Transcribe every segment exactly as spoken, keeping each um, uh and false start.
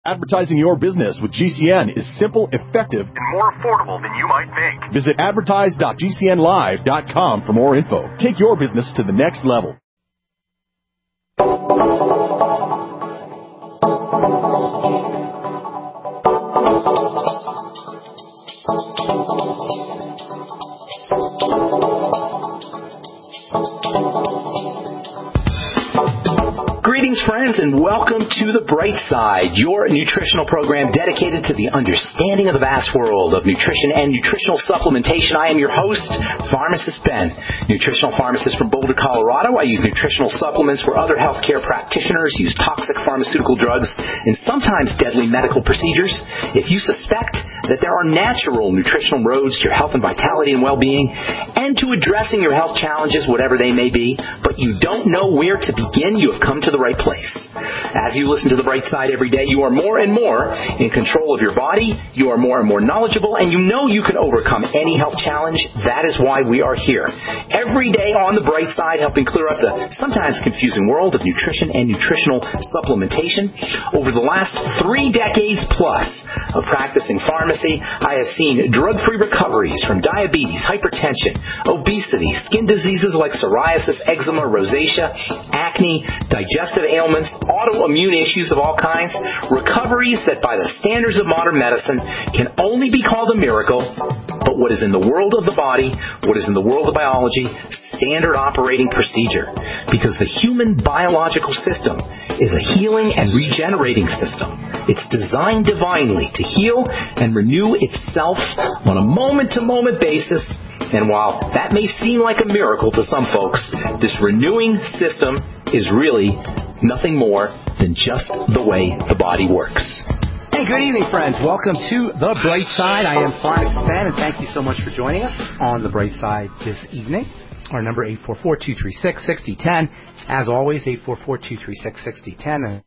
Advertising your business with G C N is simple, effective, and more affordable than you might think. Visit advertise dot g c n live dot com for more info. Take your business to the next level. Greetings, friends, and welcome to The Bright Side, your nutritional program dedicated to the understanding of the vast world of nutrition and nutritional supplementation. I am your host, Pharmacist Ben, nutritional pharmacist from Boulder, Colorado. I use nutritional supplements where other healthcare practitioners use toxic pharmaceutical drugs and sometimes deadly medical procedures. If you suspect that there are natural nutritional roads to your health and vitality and well-being and to addressing your health challenges, whatever they may be, but you don't know where to begin, you have come to the right place. As you listen to The Bright Side every day, you are more and more in control of your body, you are more and more knowledgeable, and you know you can overcome any health challenge. That is why we are here. Every day on The Bright Side, helping clear up the sometimes confusing world of nutrition and nutritional supplementation. Over the last three decades plus of practicing pharmacy, I have seen drug-free recoveries from diabetes, hypertension, obesity, skin diseases like psoriasis, eczema, rosacea, acne, digestive ailments, autoimmune issues of all kinds, recoveries that by the standards of modern medicine can only be called a miracle, but what is in the world of the body, what is in the world of biology, standard operating procedure. Because the human biological system is a healing and regenerating system. It's designed divinely to heal and renew itself on a moment-to-moment basis. And while that may seem like a miracle to some folks, this renewing system is really nothing more than just the way the body works. Hey, good evening, friends. Welcome to The Bright Side. I am Pharmacist Ben, and thank you so much for joining us on The Bright Side this evening. Our number eight four four, two three six, six zero one zero. As always, eight four four, two three six, six zero one zero.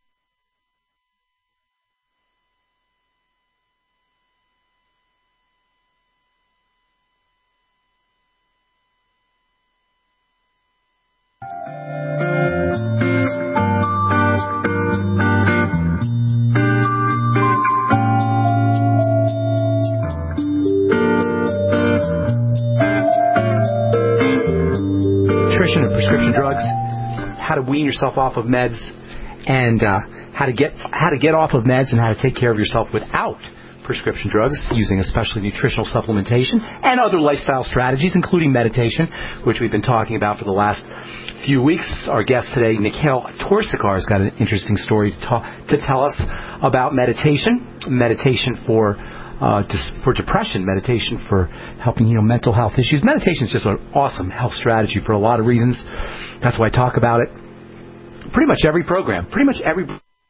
And prescription drugs, how to wean yourself off of meds, and uh, how to get how to get off of meds and how to take care of yourself without prescription drugs, using especially nutritional supplementation and other lifestyle strategies, including meditation, which we've been talking about for the last few weeks. Our guest today, Mikhail Torsikar, has got an interesting story to, talk, to tell us about meditation, meditation for Uh, for depression, meditation for helping, you know, mental health issues. Meditation is just an awesome health strategy for a lot of reasons. That's why I talk about it pretty much every program, pretty much every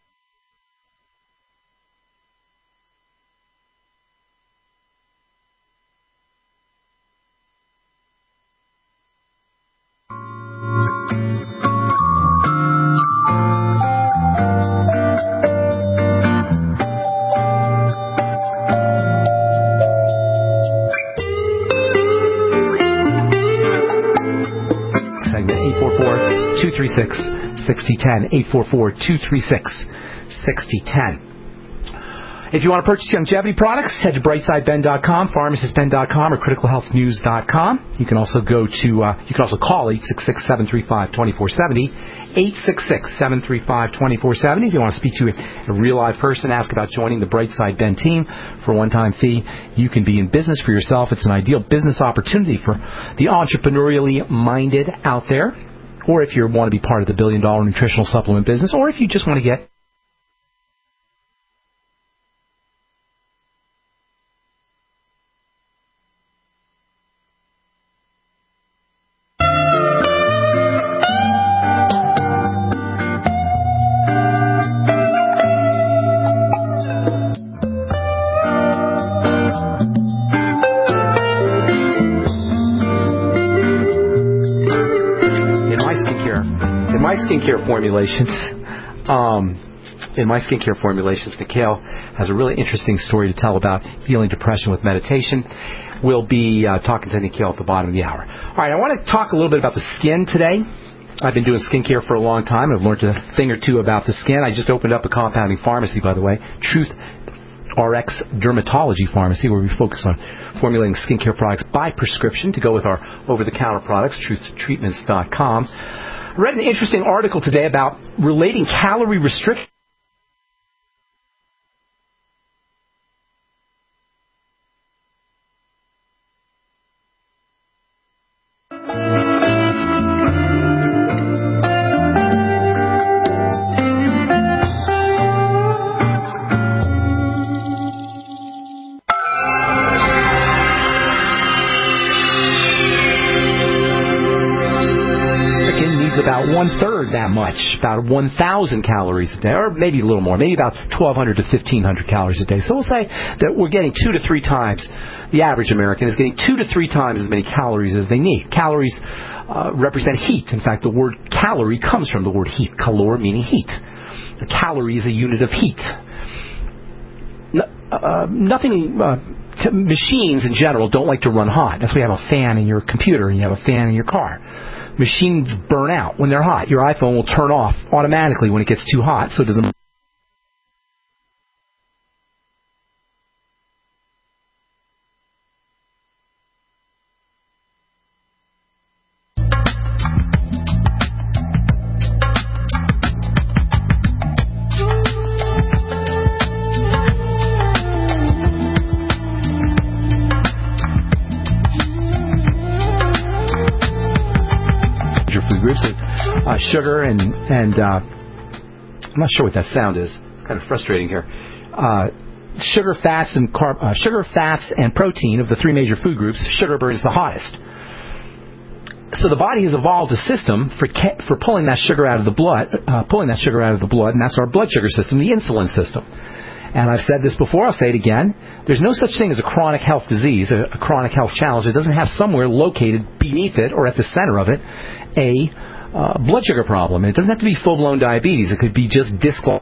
two three six, six zero one zero, eight four four, two three six, six zero one zero. If you want to purchase longevity products, head to bright side ben dot com, pharmacist ben dot com, or critical health news dot com. You can also go to, uh, you can also call eight six six, seven three five, two four seven zero, eight six six, seven three five, two four seven zero. If you want to speak to a, a real live person, ask about joining the Bright Side Ben team for a one-time fee. You can be in business for yourself. It's an ideal business opportunity for the entrepreneurially minded out there. Or if you want to be part of the billion-dollar nutritional supplement business, or if you just want to get skincare formulations, um, in my skincare formulations, Mikhail has a really interesting story to tell about healing depression with meditation. We'll be uh, talking to Mikhail at the bottom of the hour. All right, I want to talk a little bit about the skin today. I've been doing skincare for a long time. I've learned a thing or two about the skin. I just opened up a compounding pharmacy, by the way, Truth R X Dermatology Pharmacy, where we focus on formulating skincare products by prescription to go with our over-the-counter products, truth treatments dot com. I read an interesting article today about relating calorie restriction. About one-third that much, about one thousand calories a day, or maybe a little more, maybe about twelve hundred to fifteen hundred calories a day. So we'll say that we're getting two to three times, the average American is getting two to three times as many calories as they need. Calories uh, represent heat. In fact, the word calorie comes from the word heat, calor meaning heat. The calorie is a unit of heat. No, uh, nothing... Uh, T- machines in general don't like to run hot. That's why you have a fan in your computer and you have a fan in your car. Machines burn out when they're hot. Your iPhone will turn off automatically when it gets too hot, so it doesn't. Uh, sugar and and uh, I'm not sure what that sound is. It's kind of frustrating here. Uh, sugar, fats, and carb, uh, sugar, fats, and protein of the three major food groups. Sugar burns the hottest. So the body has evolved a system for ca- for pulling that sugar out of the blood, uh, pulling that sugar out of the blood, and that's our blood sugar system, the insulin system. And I've said this before. I'll say it again. There's no such thing as a chronic health disease, a, a chronic health challenge. It doesn't have somewhere located beneath it or at the center of it a Uh, blood sugar problem. It doesn't have to be full-blown diabetes. It could be just dysglycemia.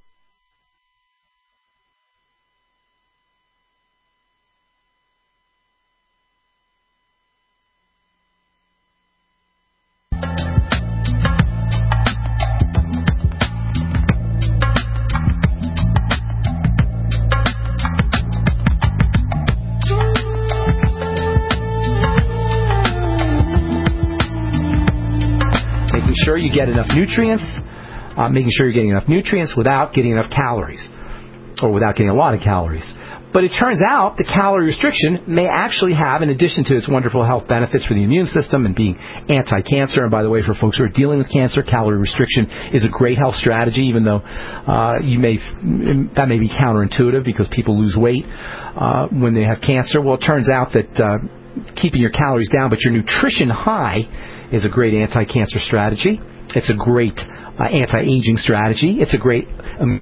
Sure you get enough nutrients, uh, making sure you're getting enough nutrients without getting enough calories, or without getting a lot of calories. But it turns out the calorie restriction may actually have, in addition to its wonderful health benefits for the immune system and being anti-cancer, and by the way, for folks who are dealing with cancer, calorie restriction is a great health strategy, even though uh, you may that may be counterintuitive because people lose weight uh, when they have cancer. Well, it turns out that uh, keeping your calories down but your nutrition high is a great anti-cancer strategy. It's a great uh, anti-aging strategy. It's a great... Um,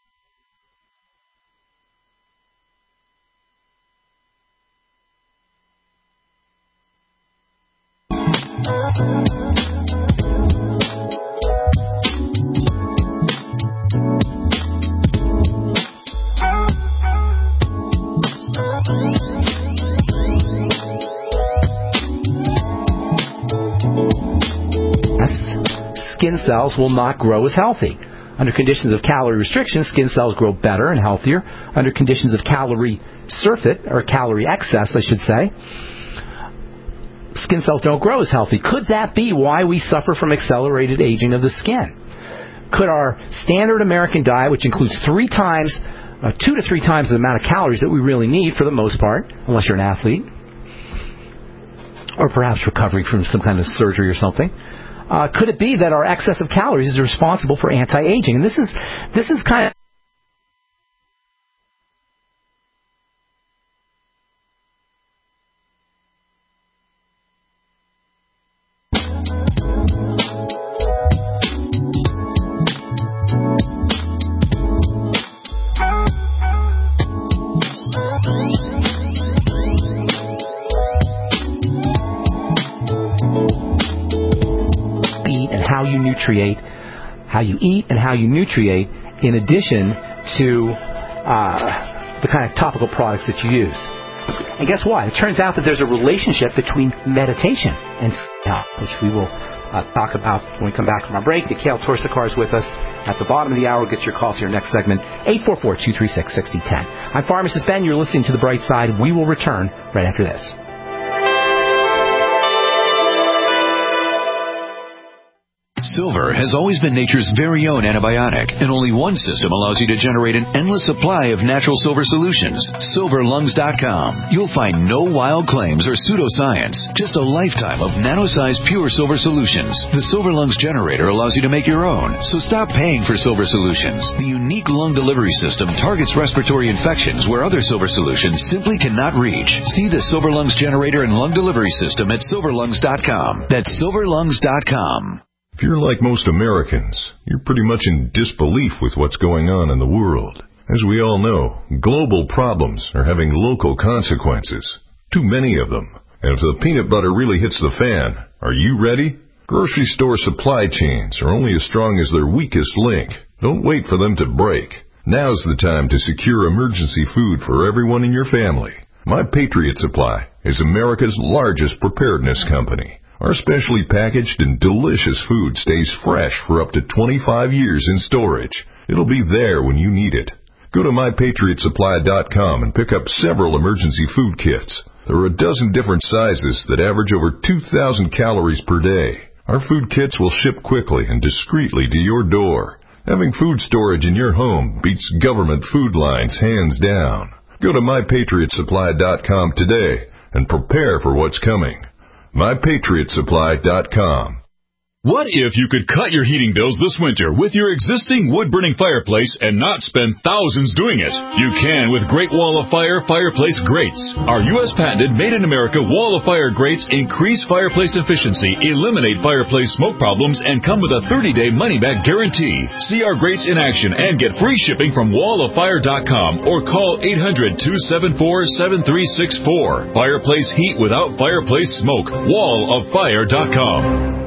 skin cells will not grow as healthy. Under conditions of calorie restriction, skin cells grow better and healthier. Under conditions of calorie surfeit, or calorie excess, I should say, skin cells don't grow as healthy. Could that be why we suffer from accelerated aging of the skin? Could our standard American diet, which includes three times, uh, two to three times the amount of calories that we really need for the most part, unless you're an athlete, or perhaps recovering from some kind of surgery or something, Uh, could it be that our excess of calories is responsible for anti-aging? And this is this is kind of how you nutriate, how you eat, and how you nutriate, in addition to uh, the kind of topical products that you use. And guess what? It turns out that there's a relationship between meditation and health, which we will uh, talk about when we come back from our break. Mikhail Torsakar is with us at the bottom of the hour. Get your calls here next segment, eight four four, two three six, six zero one zero. I'm Pharmacist Ben. You're listening to The Bright Side. We will return right after this. Silver has always been nature's very own antibiotic, and only one system allows you to generate an endless supply of natural silver solutions. silver lungs dot com. You'll find no wild claims or pseudoscience, just a lifetime of nano-sized pure silver solutions. The Silver Lungs generator allows you to make your own, so stop paying for silver solutions. The unique lung delivery system targets respiratory infections where other silver solutions simply cannot reach. See the Silver Lungs generator and lung delivery system at silver lungs dot com. That's silver lungs dot com. If you're like most Americans, you're pretty much in disbelief with what's going on in the world. As we all know, global problems are having local consequences. Too many of them. And if the peanut butter really hits the fan, are you ready? Grocery store supply chains are only as strong as their weakest link. Don't wait for them to break. Now's the time to secure emergency food for everyone in your family. My Patriot Supply is America's largest preparedness company. Our specially packaged and delicious food stays fresh for up to twenty-five years in storage. It'll be there when you need it. Go to my patriot supply dot com and pick up several emergency food kits. There are a dozen different sizes that average over two thousand calories per day. Our food kits will ship quickly and discreetly to your door. Having food storage in your home beats government food lines hands down. Go to my patriot supply dot com today and prepare for what's coming. my patriot supply dot com. What if you could cut your heating bills this winter with your existing wood-burning fireplace and not spend thousands doing it? You can with Great Wall of Fire Fireplace Grates. Our U S patented made-in-America Wall of Fire grates increase fireplace efficiency, eliminate fireplace smoke problems, and come with a thirty-day money-back guarantee. See our grates in action and get free shipping from wall of fire dot com or call eight hundred, two seven four, seven three six four. Fireplace heat without fireplace smoke. wall of fire dot com.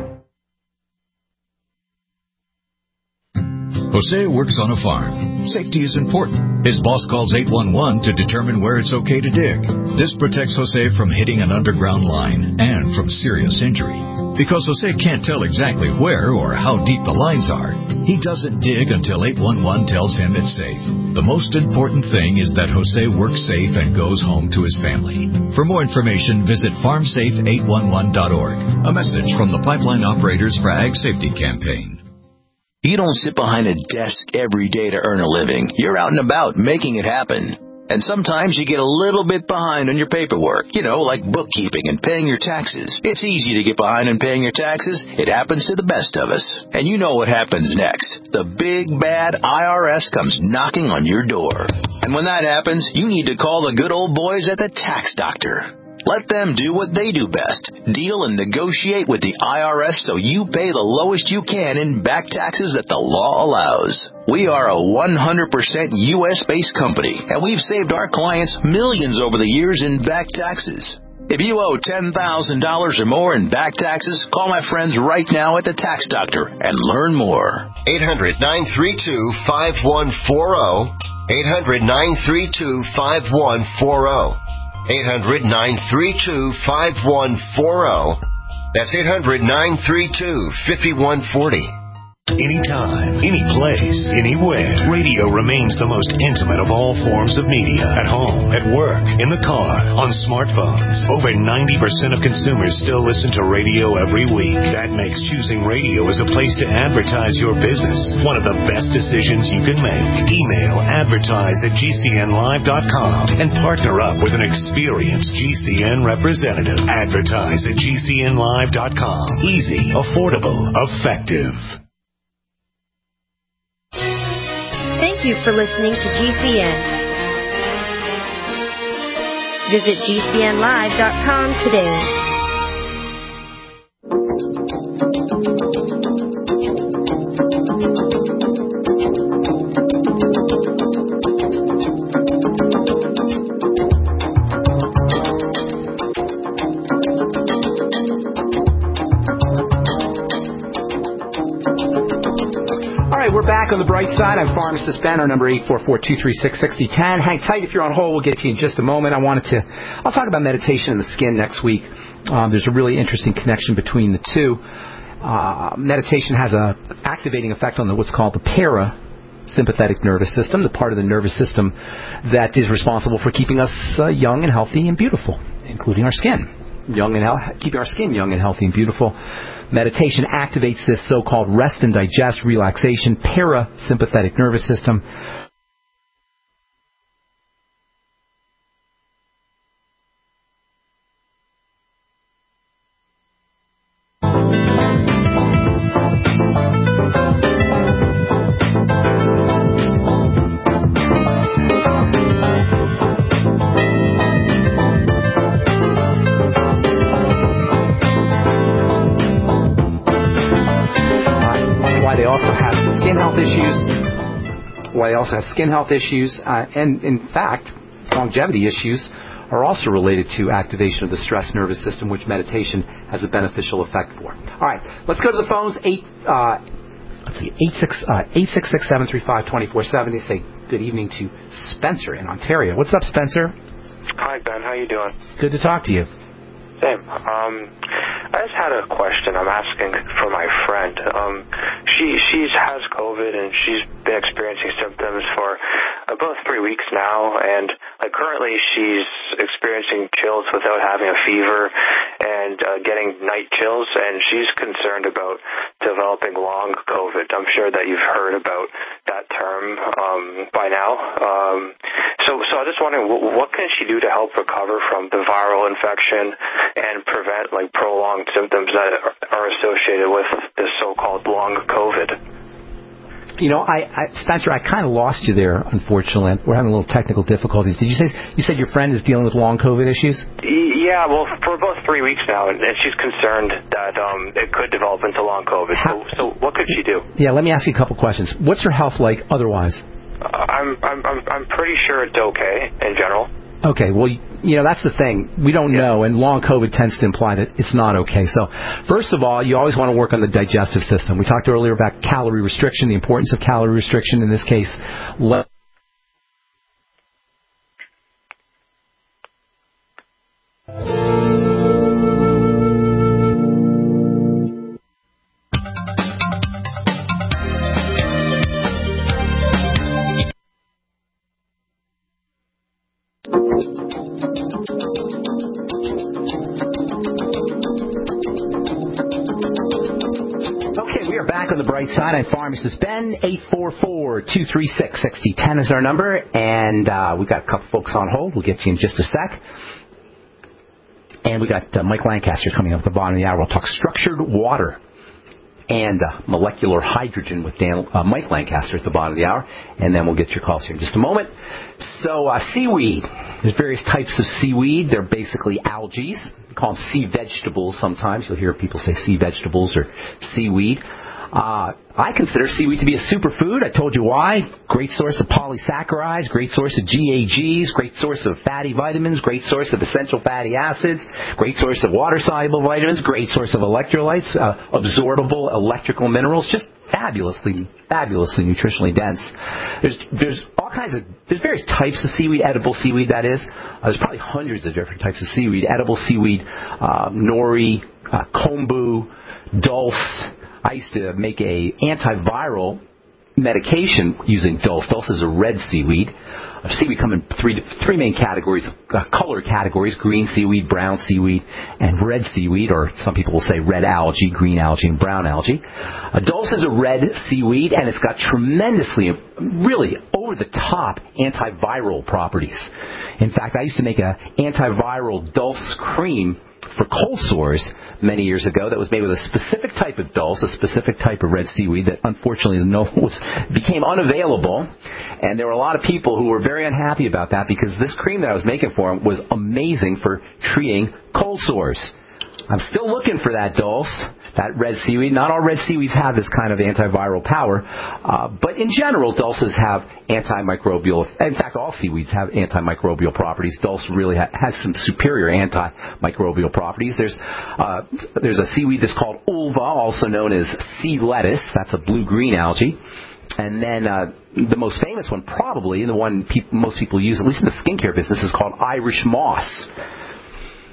Jose works on a farm. Safety is important. His boss calls eight one one to determine where it's okay to dig. This protects Jose from hitting an underground line and from serious injury. Because Jose can't tell exactly where or how deep the lines are, he doesn't dig until eight one one tells him it's safe. The most important thing is that Jose works safe and goes home to his family. For more information, visit farm safe eight one one dot org. A message from the Pipeline Operators for Ag Safety Campaign. You don't sit behind a desk every day to earn a living. You're out and about making it happen. And sometimes you get a little bit behind on your paperwork, you know, like bookkeeping and paying your taxes. It's easy to get behind on paying your taxes. It happens to the best of us. And you know what happens next. The big, bad I R S comes knocking on your door. And when that happens, you need to call the good old boys at the Tax Doctor. Let them do what they do best. Deal and negotiate with the I R S so you pay the lowest you can in back taxes that the law allows. We are a one hundred percent U S-based company, and we've saved our clients millions over the years in back taxes. If you owe ten thousand dollars or more in back taxes, call my friends right now at the Tax Doctor and learn more. eight hundred, nine three two, five one four zero. eight hundred, nine three two, five one four zero. eight hundred, nine three two, five one four zero. That's eight hundred, nine three two, five one four zero. Anytime, any place, anywhere, radio remains the most intimate of all forms of media. At home, at work, in the car, on smartphones. Over ninety percent of consumers still listen to radio every week. That makes choosing radio as a place to advertise your business one of the best decisions you can make. Email advertise at G C N live dot com and partner up with an experienced G C N representative. Advertise at G C N live dot com. Easy, affordable, effective. Thank you for listening to G C N. Visit G C N live dot com today. Back on the bright side, I'm Pharmacist Ben. Our number eight four four, two three six, six zero one zero. Hang tight if you're on hold. We'll get to you in just a moment. I wanted to, I'll talk about meditation and the skin next week. Um, there's a really interesting connection between the two. Uh, meditation has a activating effect on the, what's called the parasympathetic nervous system, the part of the nervous system that is responsible for keeping us uh, young and healthy and beautiful, including our skin. Young and he- keeping our skin young and healthy and beautiful. Meditation activates this so-called rest and digest, relaxation, parasympathetic nervous system. Why they also have skin health issues, uh, and in fact, longevity issues are also related to activation of the stress nervous system, which meditation has a beneficial effect for. All right, let's go to the phones. Eight, uh, let's see, eight six eight six six seven three five two four seven zero. Say good evening to Spencer in Ontario. What's up, Spencer? Hi, Ben. How you doing? Good to talk to you. Same. Um, I just had a question I'm asking for my friend. Um, she she's has COVID and she's been experiencing symptoms for about three weeks now, and like currently she's experiencing chills without having a fever and uh, getting night chills, and she's concerned about developing long COVID. I'm sure that you've heard about that term um, by now. Um, so so I was just wondering, what can she do to help recover from the viral infection and prevent like prolonged symptoms that are associated with this so-called long COVID? You know, I, I Spencer, I kind of lost you there, unfortunately. We're having a little technical difficulties. Did you say you said your friend is dealing with long COVID issues? Yeah, well, for about three weeks now, and she's concerned that um, it could develop into long COVID. So, so what could she do? Yeah, let me ask you a couple questions. What's her health like otherwise? Uh, I'm, I'm, I'm, I'm pretty sure it's okay in general. Okay, well, you know, that's the thing. We don't yeah. know, and long COVID tends to imply that it's not okay. So, first of all, you always want to work on the digestive system. We talked earlier about calorie restriction, the importance of calorie restriction in this case. Let Side. I'm pharmacist Ben. eight four four, two three six, six zero one zero is our number, and uh, we've got a couple folks on hold. We'll get to you in just a sec. And we got uh, Mike Lancaster coming up at the bottom of the hour. We'll talk structured water and uh, molecular hydrogen with Dan, uh, Mike Lancaster at the bottom of the hour, and then we'll get your calls here in just a moment. So uh, seaweed. There's various types of seaweed. They're basically algae. We call them sea vegetables sometimes. You'll hear people say sea vegetables or seaweed. Uh, I consider seaweed to be a superfood. I told you why. Great source of polysaccharides, great source of G A Gs, great source of fatty vitamins, great source of essential fatty acids, great source of water-soluble vitamins, great source of electrolytes, uh, absorbable electrical minerals, just fabulously, fabulously nutritionally dense. There's, there's all kinds of, there's various types of seaweed, edible seaweed that is. Uh, there's probably hundreds of different types of seaweed. Edible seaweed, uh, nori, uh, kombu, dulse. I used to make a antiviral medication using dulse. Dulse is a red seaweed. Uh, seaweed come in three three main categories, uh, color categories: green seaweed, brown seaweed, and red seaweed, or some people will say red algae, green algae, and brown algae. Uh, dulse is a red seaweed, and it's got tremendously, really over-the-top antiviral properties. In fact, I used to make an antiviral dulse cream for cold sores many years ago that was made with a specific type of dulse, a specific type of red seaweed that unfortunately is no, was, became unavailable. And there were a lot of people who were very unhappy about that because this cream that I was making for them was amazing for treating cold sores. I'm still looking for that dulse, that red seaweed. Not all red seaweeds have this kind of antiviral power, uh, but in general, dulses have antimicrobial. In fact, all seaweeds have antimicrobial properties. Dulse really ha- has some superior antimicrobial properties. There's uh, there's a seaweed that's called ulva, also known as sea lettuce. That's a blue-green algae. And then uh, the most famous one, probably, and the one pe- most people use, at least in the skincare business, is called Irish moss.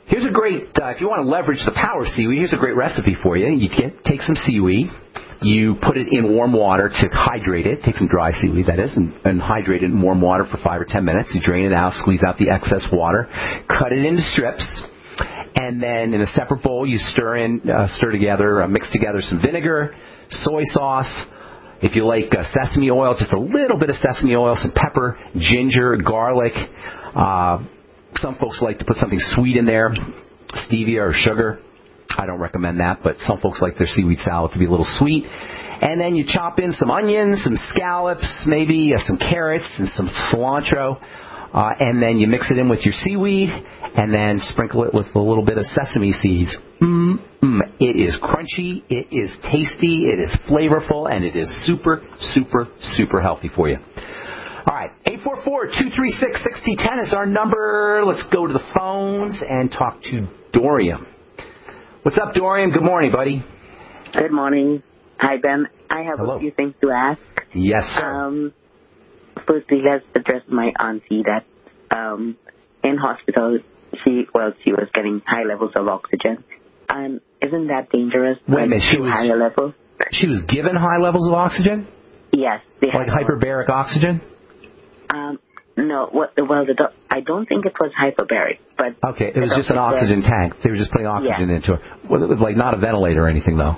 Here's a great, uh, if you want to leverage the power of seaweed, here's a great recipe for you. You get, take some seaweed, you put it in warm water to hydrate it, take some dry seaweed, that is, and, and hydrate it in warm water for five or ten minutes. You drain it out, squeeze out the excess water, cut it into strips, and then in a separate bowl you stir in, uh, stir together, uh, mix together some vinegar, soy sauce, if you like uh, sesame oil, just a little bit of sesame oil, some pepper, ginger, garlic. Uh, some folks like to put something sweet in there, stevia or sugar. I don't recommend that, but some folks like their seaweed salad to be a little sweet. And then you chop in some onions, some scallops, maybe uh, some carrots and some cilantro. Uh, and then you mix it in with your seaweed, and then sprinkle it with a little bit of sesame seeds. Mm, mm. It is crunchy, it is tasty, it is flavorful, and it is super, super, super healthy for you. All right, eight four four, two three six, six zero one zero is our number. Let's go to the phones and talk to Dorian. What's up, Dorian? Good morning, buddy. Good morning. Hi, Ben. I have Hello. a few things to ask. Yes, sir. Um, firstly, let's address my auntie that um, in hospital, she well, she was getting high levels of oxygen. And isn't that dangerous? Wait a minute, she was, higher levels? She was given high levels of oxygen? Yes. Like hyperbaric oxygen? Um, no, well, well the doc- I don't think it was hyperbaric, but... Okay, it was just an oxygen said, tank. They were just putting oxygen yeah. into her. Well, it was like not a ventilator or anything, though.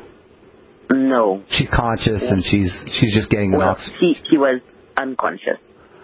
No. She's conscious, and she's she's just getting well, an oxygen. She, she was unconscious.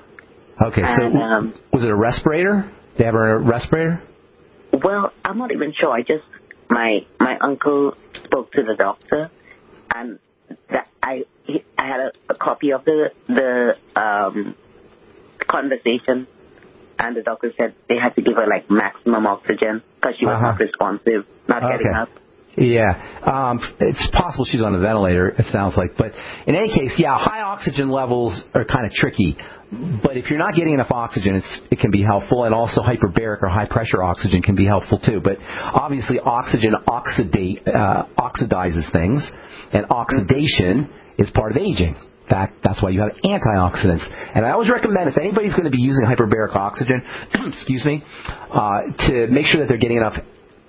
Okay, so and, um, was it a respirator? They have her a respirator? Well, I'm not even sure. I just... My my uncle spoke to the doctor, and that I he, I had a, a copy of the the um, conversation, and the doctor said they had to give her like maximum oxygen because she was uh-huh. not responsive, not okay. getting up. Yeah, um, it's possible she's on a ventilator, it sounds like. But in any case, yeah, high oxygen levels are kind of tricky. But if you're not getting enough oxygen, it's, it can be helpful, and also hyperbaric or high-pressure oxygen can be helpful too. But obviously, oxygen oxidate, uh, oxidizes things, and oxidation is part of aging. In fact, that's why you have antioxidants. And I always recommend, if anybody's going to be using hyperbaric oxygen, excuse me, uh, to make sure that they're getting enough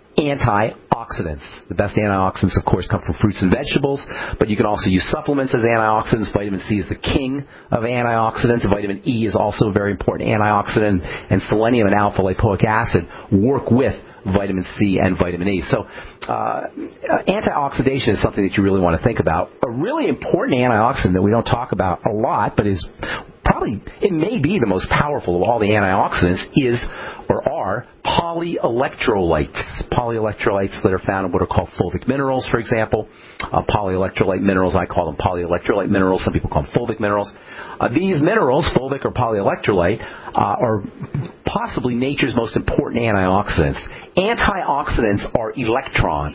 antioxidants. The best antioxidants, of course, come from fruits and vegetables, but you can also use supplements as antioxidants. Vitamin C is the king of antioxidants. Vitamin E is also a very important antioxidant, and selenium and alpha-lipoic acid work with vitamin C and vitamin E. So uh, antioxidation is something that you really want to think about. A really important antioxidant that we don't talk about a lot, but is probably, it may be the most powerful of all the antioxidants, is or are polyelectrolytes. Polyelectrolytes that are found in what are called fulvic minerals, for example. Uh, polyelectrolyte minerals, I call them polyelectrolyte minerals. Some people call them fulvic minerals. Uh, these minerals, fulvic or polyelectrolyte, uh, are possibly nature's most important antioxidants. Antioxidants are electrons.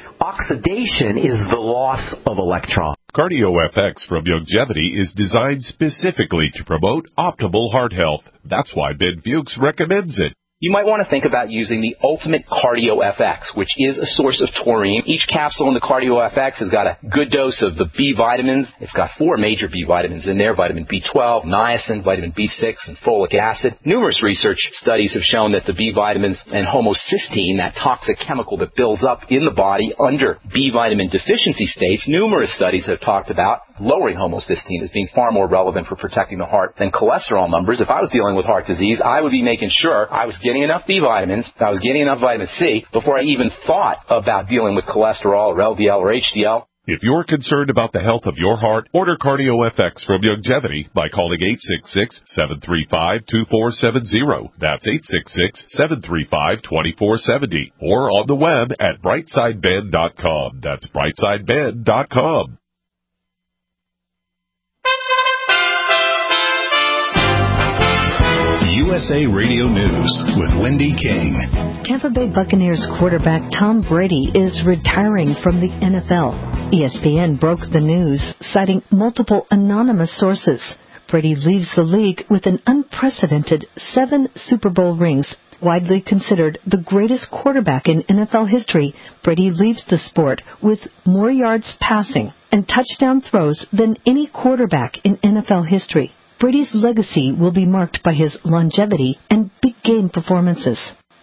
Oxidation is the loss of electrons. CardioFX from Youngevity is designed specifically to promote optimal heart health. That's why Ben Fuchs recommends it. You might want to think about using the Ultimate CardioFX, which is a source of taurine. Each capsule in the CardioFX has got a good dose of the B vitamins. It's got four major B vitamins in there: vitamin B twelve, niacin, vitamin B six, and folic acid. Numerous research studies have shown that the B vitamins and homocysteine, that toxic chemical that builds up in the body under B vitamin deficiency states, numerous studies have talked about lowering homocysteine as being far more relevant for protecting the heart than cholesterol numbers. If I was dealing with heart disease, I would be making sure I was getting enough B vitamins, I was getting enough vitamin C before I even thought about dealing with cholesterol or L D L or H D L. If you're concerned about the health of your heart, order CardioFX from Youngevity by calling eight six six, seven three five, two four seven zero. That's eight six six, seven three five, two four seven zero. Or on the web at brightside ben dot com. That's brightside ben dot com. U S A Radio News with Wendy King. Tampa Bay Buccaneers quarterback Tom Brady is retiring from the N F L. E S P N broke the news, citing multiple anonymous sources. Brady leaves the league with an unprecedented seven Super Bowl rings. Widely considered the greatest quarterback in N F L history, Brady leaves the sport with more yards passing and touchdown throws than any quarterback in N F L history. Brady's legacy will be marked by his longevity and big game performances.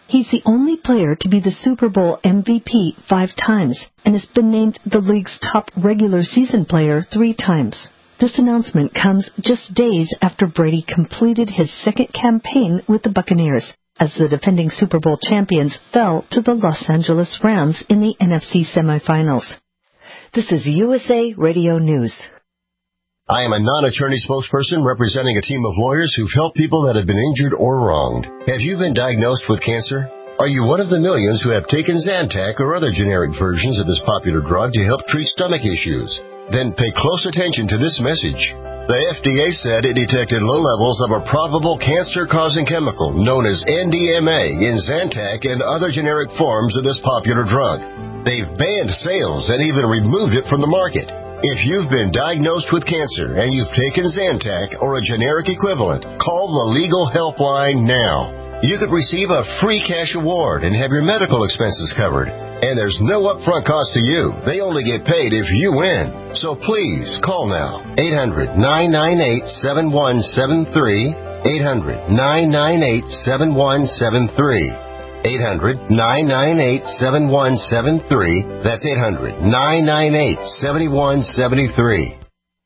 He's the only player to be the Super Bowl M V P five times and has been named the league's top regular season player three times. This announcement comes just days after Brady completed his second campaign with the Buccaneers, as the defending Super Bowl champions fell to the Los Angeles Rams in the N F C semifinals. This is U S A Radio News. I am a non-attorney spokesperson representing a team of lawyers who've helped people that have been injured or wronged. Have you been diagnosed with cancer? Are you one of the millions who have taken Zantac or other generic versions of this popular drug to help treat stomach issues? Then pay close attention to this message. The F D A said it detected low levels of a probable cancer-causing chemical known as N D M A in Zantac and other generic forms of this popular drug. They've banned sales and even removed it from the market. If you've been diagnosed with cancer and you've taken Zantac or a generic equivalent, call the Legal Helpline now. You could receive a free cash award and have your medical expenses covered. And there's no upfront cost to you. They only get paid if you win. So please, call now. eight hundred, nine nine eight, seven one seven three. eight hundred, nine nine eight, seven one seven three. eight hundred, nine nine eight, seven one seven three. That's eight hundred, nine nine eight, seven one seven three.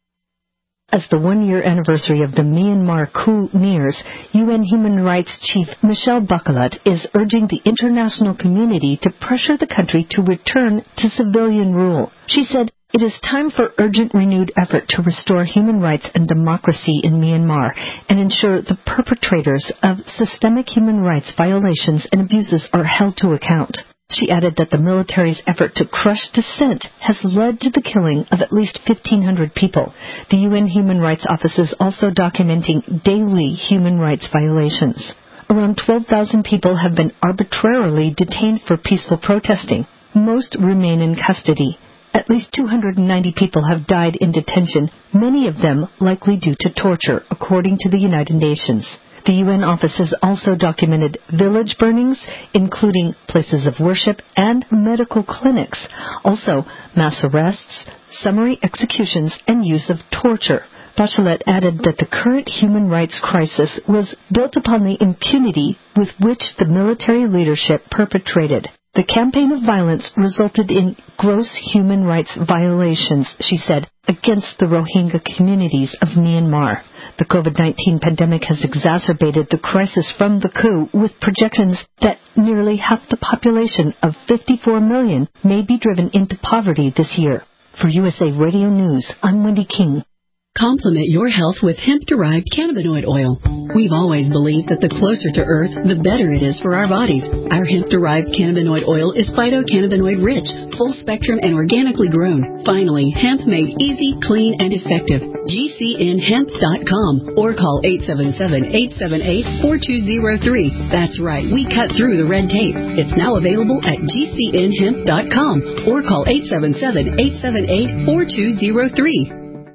As the one-year anniversary of the Myanmar coup nears, U N Human Rights Chief Michelle Bachelet is urging the international community to pressure the country to return to civilian rule. She said, "It is time for urgent renewed effort to restore human rights and democracy in Myanmar and ensure the perpetrators of systemic human rights violations and abuses are held to account." She added that the military's effort to crush dissent has led to the killing of at least fifteen hundred people. The U N Human Rights Office is also documenting daily human rights violations. Around twelve thousand people have been arbitrarily detained for peaceful protesting. Most remain in custody. At least two hundred ninety people have died in detention, many of them likely due to torture, according to the United Nations. The U N office has also documented village burnings, including places of worship and medical clinics, also mass arrests, summary executions, and use of torture. Bachelet added that the current human rights crisis was built upon the impunity with which the military leadership perpetrated. The campaign of violence resulted in gross human rights violations, she said, against the Rohingya communities of Myanmar. The COVID nineteen pandemic has exacerbated the crisis from the coup, with projections that nearly half the population of fifty-four million may be driven into poverty this year. For U S A Radio News, I'm Wendy King. Complement your health with hemp-derived cannabinoid oil. We've always believed that the closer to Earth, the better it is for our bodies. Our hemp-derived cannabinoid oil is phytocannabinoid-rich, full-spectrum, and organically grown. Finally, hemp made easy, clean, and effective. G C N hemp dot com or call eight seven seven, eight seven eight, four two zero three. That's right, we cut through the red tape. It's now available at G C N hemp dot com or call eight seven seven, eight seven eight, four two zero three.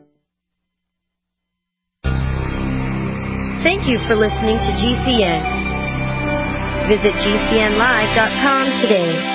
Thank you for listening to G C N. Visit G C N live dot com today.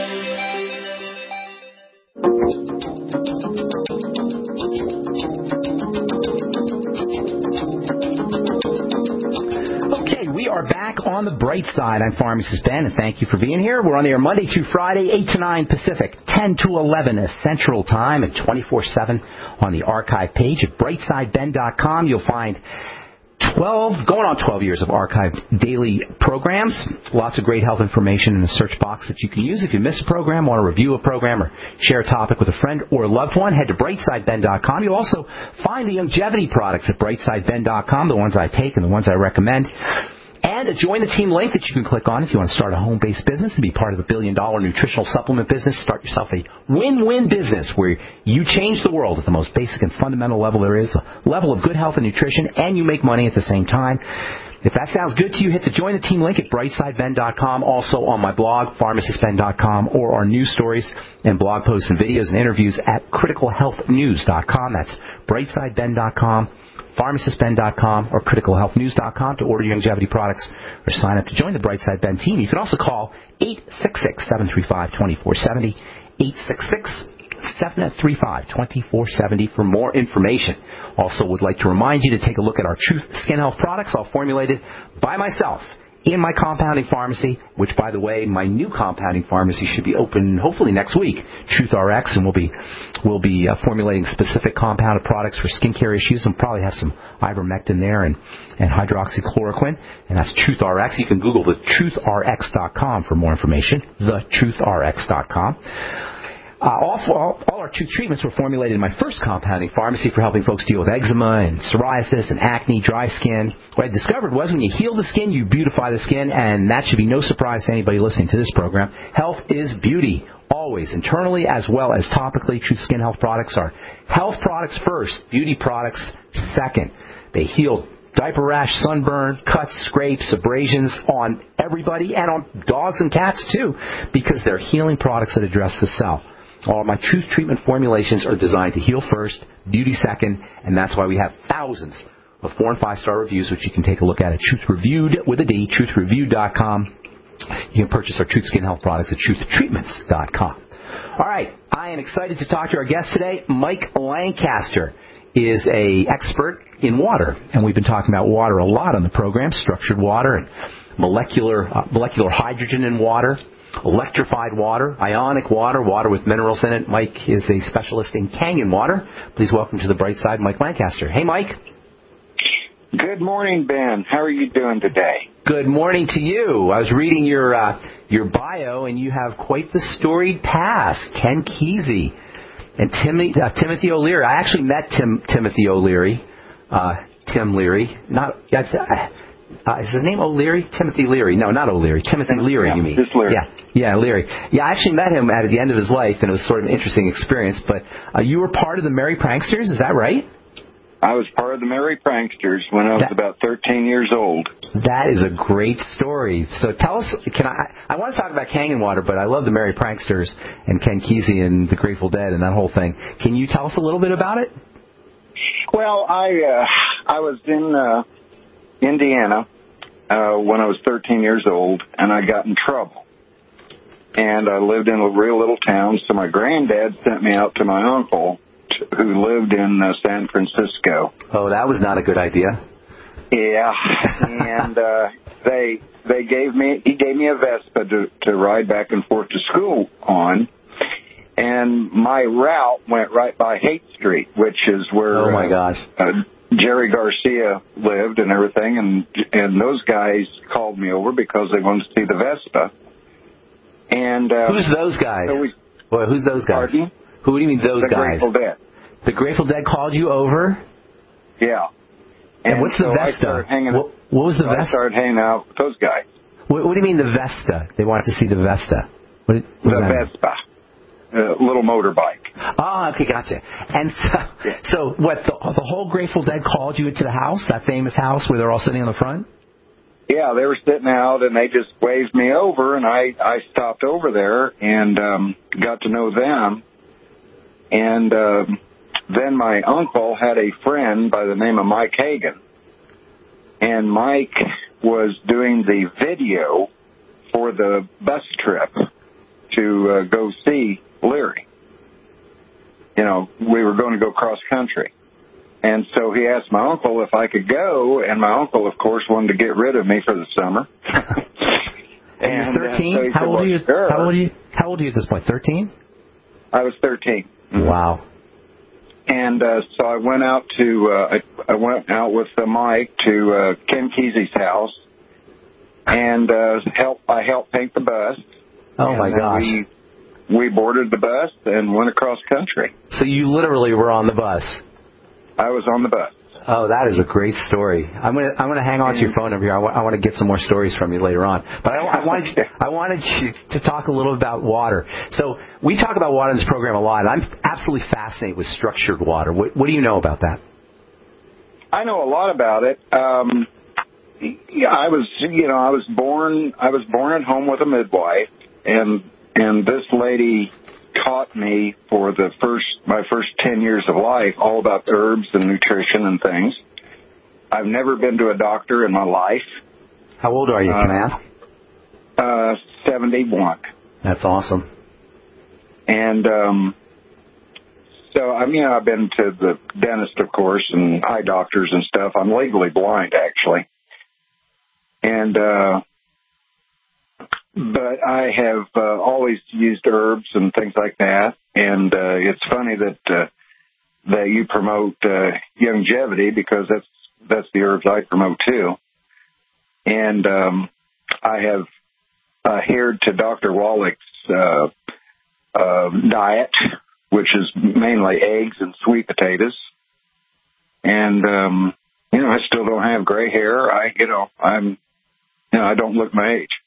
Okay, we are back on the bright side. I'm Pharmacist Ben, and thank you for being here. We're on the air Monday through Friday, eight to nine Pacific, ten to eleven Central Time, and twenty-four seven on the archive page at brightside ben dot com. You'll find twelve, going on twelve years of archived daily programs. Lots of great health information in the search box that you can use. If you miss a program, want to review a program, or share a topic with a friend or a loved one, head to brightside ben dot com. You'll also find the longevity products at brightside ben dot com, the ones I take and the ones I recommend. And a Join the Team link that you can click on if you want to start a home-based business and be part of a billion-dollar nutritional supplement business. Start yourself a win-win business where you change the world at the most basic and fundamental level there is, the level of good health and nutrition, and you make money at the same time. If that sounds good to you, hit the Join the Team link at brightside ben dot com, also on my blog, pharmacist ben dot com, or our news stories and blog posts and videos and interviews at critical health news dot com. That's brightside ben dot com. pharmacist ben dot com or critical health news dot com to order your longevity products or sign up to join the Brightside Ben team. You can also call eight six six, seven three five, two four seven zero, eight six six, seven three five, two four seven zero for more information. Also would like to remind you to take a look at our Truth Skin Health products, all formulated by myself in my compounding pharmacy, which, by the way, my new compounding pharmacy should be open hopefully next week, Truth R X, and we'll be we'll be uh, formulating specific compounded products for skincare issues, and probably have some ivermectin there and, and hydroxychloroquine, and that's Truth R X. You can Google the truth r x dot com for more information, the truth r x dot com. Uh, all, all, all our tooth treatments were formulated in my first compounding pharmacy for helping folks deal with eczema and psoriasis and acne, dry skin. What I discovered was when you heal the skin, you beautify the skin, and that should be no surprise to anybody listening to this program. Health is beauty, always, internally as well as topically. Truth Skin Health products are health products first, beauty products second. They heal diaper rash, sunburn, cuts, scrapes, abrasions on everybody and on dogs and cats too, because they're healing products that address the cell. All my Truth treatment formulations are designed to heal first, beauty second, and that's why we have thousands of four and five star reviews, which you can take a look at at Truth Reviewed with a D, truth reviewed dot com. You can purchase our Truth Skin Health products at truth treatments dot com. All right, I am excited to talk to our guest today. Mike Lancaster is a expert in water, and we've been talking about water a lot on the program, structured water and molecular uh, molecular hydrogen in water, electrified water, ionic water, water with minerals in it. Mike is a specialist in Kangen water. Please welcome to the bright side, Mike Lancaster. Hey, Mike. Good morning, Ben. How are you doing today? Good morning to you. I was reading your uh, your bio, and you have quite the storied past. Ken Kesey and Tim, uh, Timothy O'Leary. I actually met Tim Timothy O'Leary, uh, Tim Leary. Not uh, uh, is his name O'Leary? Timothy Leary. No, not O'Leary. Timothy Leary. Yeah, you mean? Just Leary. Yeah, yeah, Leary. Yeah, I actually met him at the end of his life, and it was sort of an interesting experience. But uh, you were part of the Merry Pranksters, is that right? I was part of the Merry Pranksters when I was that, about thirteen years old. That is a great story. So tell us, can I, I want to talk about Kangen water, but I love the Merry Pranksters and Ken Kesey and the Grateful Dead and that whole thing. Can you tell us a little bit about it? Well, I uh, I was in uh, Indiana uh, when I was thirteen years old, and I got in trouble. And I lived in a real little town, so my granddad sent me out to my uncle, who lived in uh, San Francisco. Oh, that was not a good idea. Yeah, and uh, they they gave me he gave me a Vespa to, to ride back and forth to school on, and my route went right by Haight Street, which is where oh my gosh uh, uh, Jerry Garcia lived and everything, and and those guys called me over because they wanted to see the Vespa. And uh, who's those guys? So we, Boy, who's those guys? Pardon? Who do you mean those the guys? Grateful Dead. The Grateful Dead called you over? Yeah. And, and so what's the Vesta? Hanging, what, what was the so Vesta? I started hanging out with those guys. What, what do you mean the Vesta? They wanted to see the Vesta. What, what the Vespa. A little motorbike. Oh, okay, gotcha. And so, yeah. so what, the, the whole Grateful Dead called you into the house, that famous house where they're all sitting on the front? Yeah, they were sitting out, and they just waved me over, and I, I stopped over there and um, got to know them. And um, then my uncle had a friend by the name of Mike Hagan, and Mike was doing the video for the bus trip to uh, go see Leary. You know, we were going to go cross country. And so he asked my uncle if I could go, and my uncle, of course, wanted to get rid of me for the summer. and you're thirteen? Uh, so how, said, old well, are you, sure. how old are you? How old are you at this point? thirteen? I was thirteen. Wow. And uh, so I went out to uh, I, I went out with uh, Mike to uh, Ken Kesey's house, and uh, help I helped paint the bus. Oh my gosh! We, we boarded the bus and went across country. So you literally were on the bus. I was on the bus. Oh, that is a great story. I'm gonna I'm gonna hang on to your phone over here. I, w- I want to get some more stories from you later on. But I, I wanted I wanted you to talk a little about water. So we talk about water in this program a lot, and I'm absolutely fascinated with structured water. What, what do you know about that? I know a lot about it. Um, yeah, I was you know I was born I was born at home with a midwife, and and this lady taught me for the first my first ten years of life all about herbs and nutrition and things. I've never been to a doctor in my life. How old are you? Can uh, I ask? Uh, seventy-one. That's awesome. And um, so I mean, I've been to the dentist, of course, and eye doctors and stuff. I'm legally blind, actually. And, uh, but I have uh, always used herbs and things like that. And uh, it's funny that uh, that you promote uh, longevity, because that's that's the herbs I promote too. And um, I have adhered to Doctor Wallach's uh, uh, diet, which is mainly eggs and sweet potatoes. And um, you know, I still don't have gray hair. I, you know, I'm, you know, I don't look my age.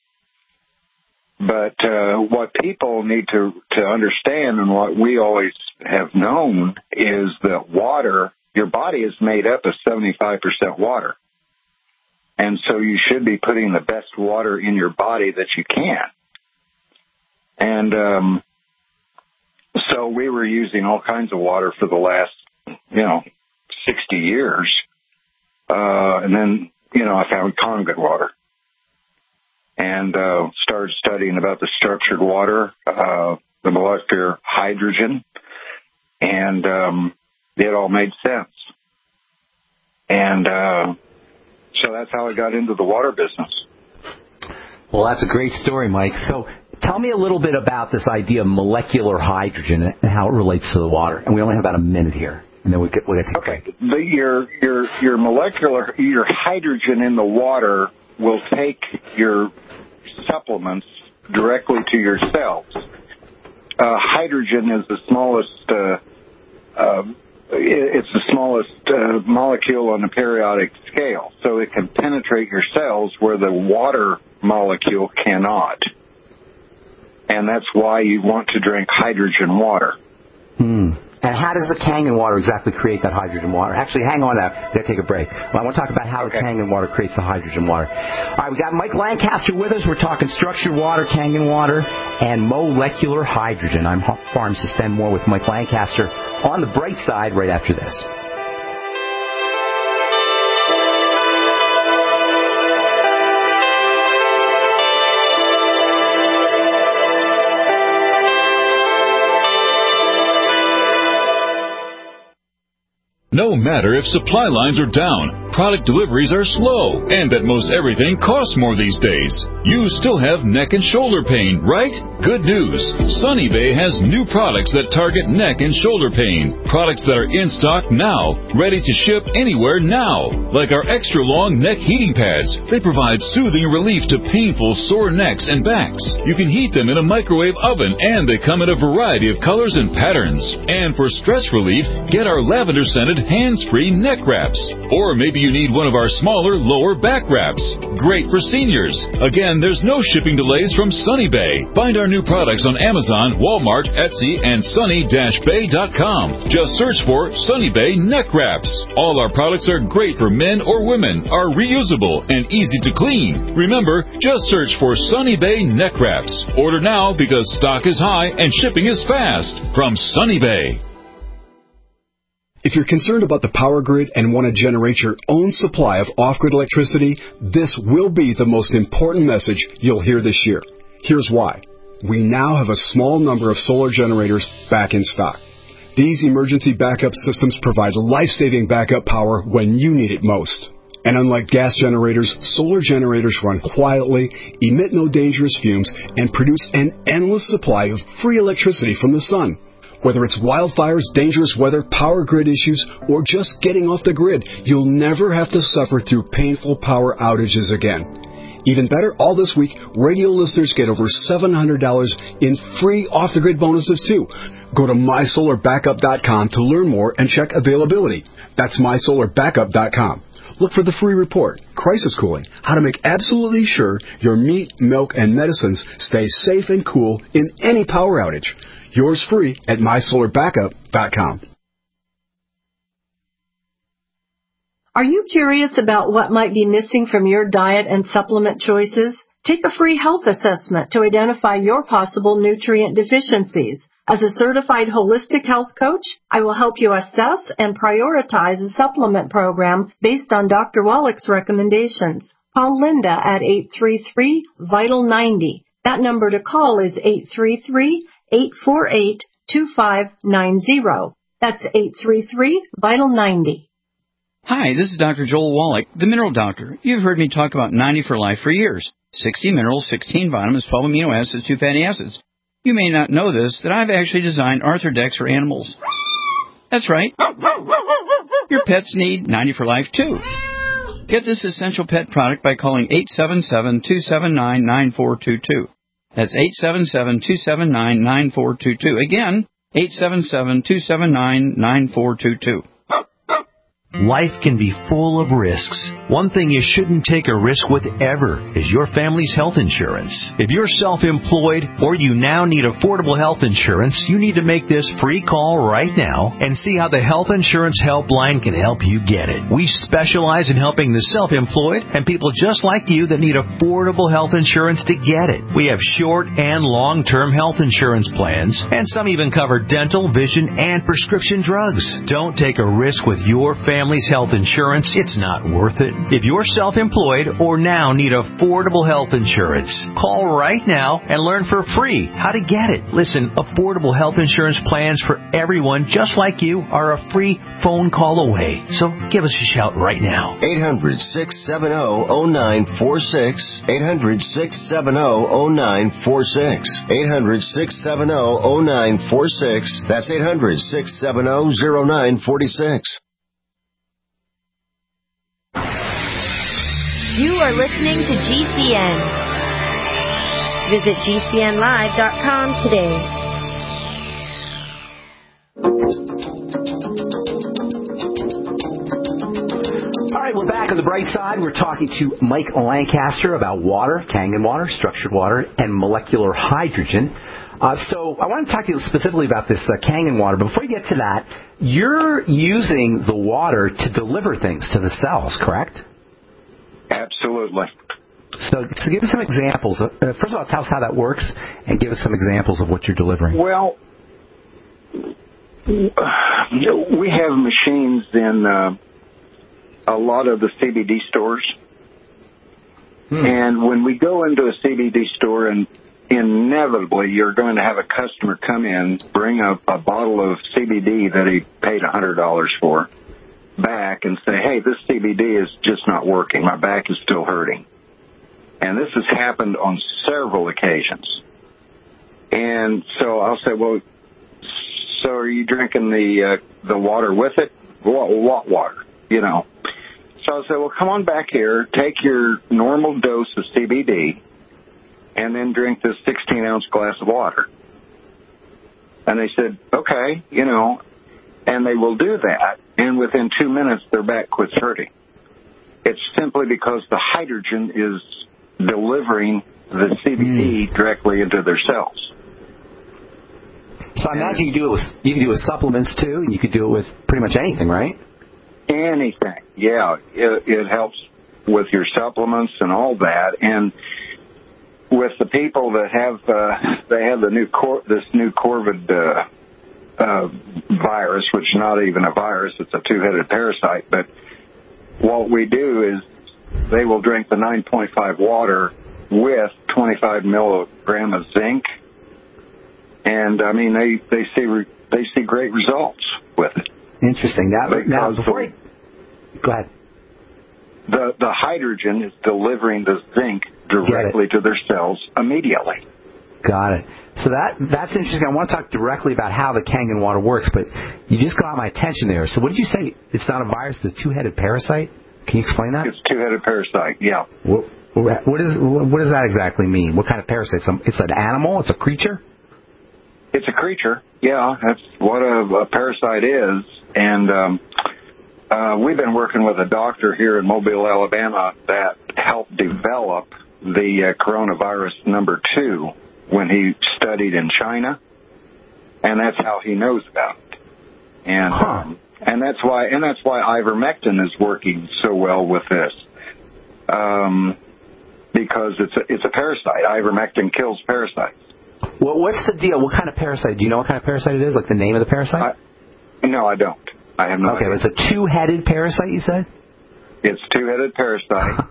But uh, what people need to, to understand, and what we always have known, is that water, your body is made up of seventy-five percent water. And so you should be putting the best water in your body that you can. And um, so we were using all kinds of water for the last, you know, sixty years. Uh, and then, you know, I found conduit water. And uh, started studying about the structured water, uh, the molecular hydrogen, and um, it all made sense. And uh, so that's how I got into the water business. Well, that's a great story, Mike. So tell me a little bit about this idea of molecular hydrogen and how it relates to the water. And we only have about a minute here, and then we get, we'll get to okay. The, your your your molecular your hydrogen in the water will take your supplements directly to your cells. Uh, hydrogen is the smallest, uh, uh, it's the smallest uh, molecule on the periodic scale, so it can penetrate your cells where the water molecule cannot. And that's why you want to drink hydrogen water. Hmm. And how does the Kangen water exactly create that hydrogen water? Actually, hang on now. We've got to take a break. Well, I want to talk about how okay. the Kangen water creates the hydrogen water. All right, we got Mike Lancaster with us. We're talking structured water, Kangen water, and molecular hydrogen. I'm Farms to Spend More with Mike Lancaster on the bright side right after this. No matter if supply lines are down, product deliveries are slow, and that most everything costs more these days, you still have neck and shoulder pain, right? Good news. Sunny Bay has new products that target neck and shoulder pain. Products that are in stock now, ready to ship anywhere now. Like our extra long neck heating pads. They provide soothing relief to painful sore necks and backs. You can heat them in a microwave oven, and they come in a variety of colors and patterns. And for stress relief, get our lavender scented hands-free neck wraps. Or maybe you need one of our smaller lower back wraps. Great for seniors. Again, there's no shipping delays from Sunny Bay. Find our new products on Amazon, Walmart, Etsy, and sunny dash bay dot com. Just search for Sunny Bay neck wraps. All our products are great for men or women, are reusable, and easy to clean. Remember, just search for Sunny Bay neck wraps. Order now because stock is high and shipping is fast. From Sunny Bay. If you're concerned about the power grid and want to generate your own supply of off-grid electricity, this will be the most important message you'll hear this year. Here's why. We now have a small number of solar generators back in stock. These emergency backup systems provide life-saving backup power when you need it most. And unlike gas generators, solar generators run quietly, emit no dangerous fumes, and produce an endless supply of free electricity from the sun. Whether it's wildfires, dangerous weather, power grid issues, or just getting off the grid, you'll never have to suffer through painful power outages again. Even better, all this week, radio listeners get over seven hundred dollars in free off-the-grid bonuses, too. Go to my solar backup dot com to learn more and check availability. That's my solar backup dot com. Look for the free report, Crisis Cooling, how to make absolutely sure your meat, milk, and medicines stay safe and cool in any power outage. Yours free at my solar backup dot com. Are you curious about what might be missing from your diet and supplement choices? Take a free health assessment to identify your possible nutrient deficiencies. As a certified holistic health coach, I will help you assess and prioritize a supplement program based on Doctor Wallach's recommendations. Call Linda at eight three three, vital ninety. That number to call is eight three three, eight four eight, two five nine zero. That's eight three three, vital ninety. Hi, this is Doctor Joel Wallach, the Mineral Doctor. You've heard me talk about ninety for Life for years. sixty minerals, sixteen vitamins, twelve amino acids, two fatty acids. You may not know this, that I've actually designed Arthrodex for animals. That's right. Your pets need ninety for Life, too. Get this essential pet product by calling eight seven seven, two seven nine, nine four two two. That's eight seven seven, two seven nine, nine four two two. Again, eight seven seven, two seven nine, nine four two two. Life can be full of risks. One thing you shouldn't take a risk with ever is your family's health insurance. If you're self-employed or you now need affordable health insurance, you need to make this free call right now and see how the Health Insurance Helpline can help you get it. We specialize in helping the self-employed and people just like you that need affordable health insurance to get it. We have short and long-term health insurance plans, and some even cover dental, vision, and prescription drugs. Don't take a risk with your family. Family's health insurance, it's not worth it. If you're self-employed or now need affordable health insurance, call right now and learn for free how to get it. Listen, affordable health insurance plans for everyone just like you are a free phone call away. So give us a shout right now. eight hundred, six seven zero, zero nine four six. eight hundred, six seven zero, zero nine four six. eight hundred, six seven zero, zero nine four six. That's eight hundred, six seven zero, zero nine four six. You are listening to G C N. Visit G C N live dot com today. All right, we're back on the bright side. We're talking to Mike Lancaster about water, Kangen water, structured water, and molecular hydrogen. Uh, so I want to talk to you specifically about this uh, Kangen water. But before we get to that, you're using the water to deliver things to the cells, correct? Absolutely. So, so give us some examples. Uh, first of all, tell us how that works, and give us some examples of what you're delivering. Well, we have machines in uh, a lot of the C B D stores. Hmm. And when we go into a C B D store, and inevitably you're going to have a customer come in, bring a, a bottle of C B D that he paid one hundred dollars for, back and say, hey, this C B D is just not working. My back is still hurting. And this has happened on several occasions. And so I'll say, well, so are you drinking the uh, the water with it? What, what water? You know. So I'll say, well, come on back here, take your normal dose of C B D, and then drink this sixteen-ounce glass of water. And they said, okay, you know, and they will do that, and within two minutes their back quits hurting. It's simply because the hydrogen is delivering the C B D mm. directly into their cells. So I imagine you do it with you can do it with supplements too, and you could do it with pretty much anything, right? Anything, yeah. It, it helps with your supplements and all that, and with the people that have uh, they have the new cor- this new Corvid uh, uh, virus, which is not even a virus; it's a two-headed parasite. But what we do is they will drink the nine point five water with twenty-five milligram of zinc, and I mean they they see re- they see great results with it. Interesting. Now, now before I, go ahead. The the hydrogen is delivering the zinc directly to their cells immediately. Got it. So that that's interesting. I want to talk directly about how the Kangen water works, but you just got my attention there. So what did you say? It's not a virus, it's a two-headed parasite? Can you explain that? It's a two-headed parasite, yeah. What, what, is, what does that exactly mean? What kind of parasite? It's an animal? It's a creature? It's a creature, yeah. That's what a, a parasite is. And um, uh, we've been working with a doctor here in Mobile, Alabama, that helped develop the uh, coronavirus number two when he studied in China, and that's how he knows about it. And huh. um, and that's why and that's why ivermectin is working so well with this, um, because it's a, it's a parasite. Ivermectin kills parasites. Well, what's the deal? What kind of parasite? Do you know what kind of parasite it is? Like the name of the parasite? I, no, I don't. I have no okay, idea. Okay, it's a two-headed parasite, you said? It's a two-headed parasite.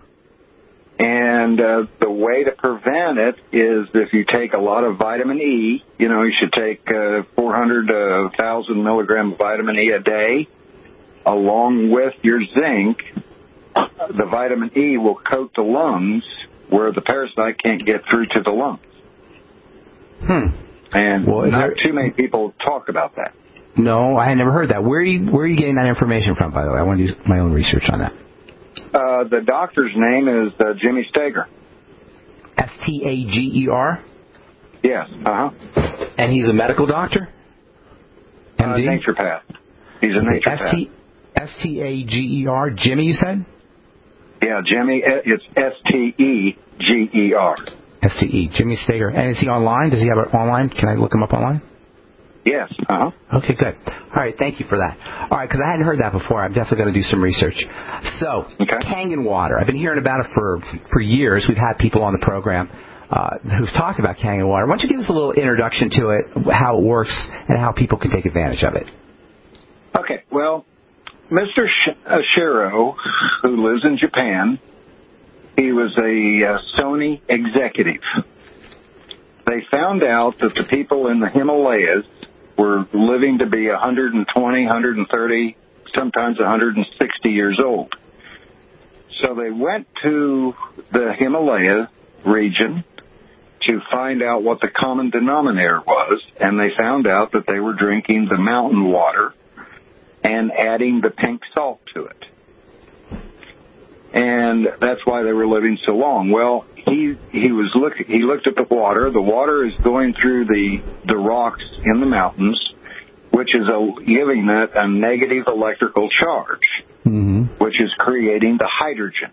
And uh, the way to prevent it is if you take a lot of vitamin E, you know, you should take uh, four hundred, uh, one thousand milligram of vitamin E a day. along with your zinc, the vitamin E will coat the lungs where the parasite can't get through to the lungs. Hmm. And well, not there... too many people talk about that. No, I had never heard that. Where are you, where are you getting that information from, by the way? I want to do my own research on that. Uh, the doctor's name is uh, Jimmy Steger. S T A G E R? Yes, uh-huh. And he's a medical doctor? Uh, naturopath. He's a naturopath. S T A G E R, Jimmy, you said? Yeah, Jimmy, it's S T E G E R. S T E, Jimmy Steger. And is he online? Does he have it online? Can I look him up online? Yes, uh-huh. Okay, good. All right, thank you for that. All right, because I hadn't heard that before. I'm definitely going to do some research. So, okay. Kangen water. I've been hearing about it for, for years. We've had people on the program uh, who've talked about Kangen water. Why don't you give us a little introduction to it, how it works, and how people can take advantage of it? Okay, well, Mister Sh- Shiro, who lives in Japan, he was a uh, Sony executive. They found out that the people in the Himalayas were living to be one hundred twenty, one hundred thirty, sometimes one hundred sixty years old. So they went to the Himalaya region to find out what the common denominator was, and they found out that they were drinking the mountain water and adding the pink salt to it. And that's why they were living so long. Well, he he was look he looked at the water. The water is going through the the rocks in the mountains, which is a, giving that a negative electrical charge, mm-hmm. which is creating the hydrogen.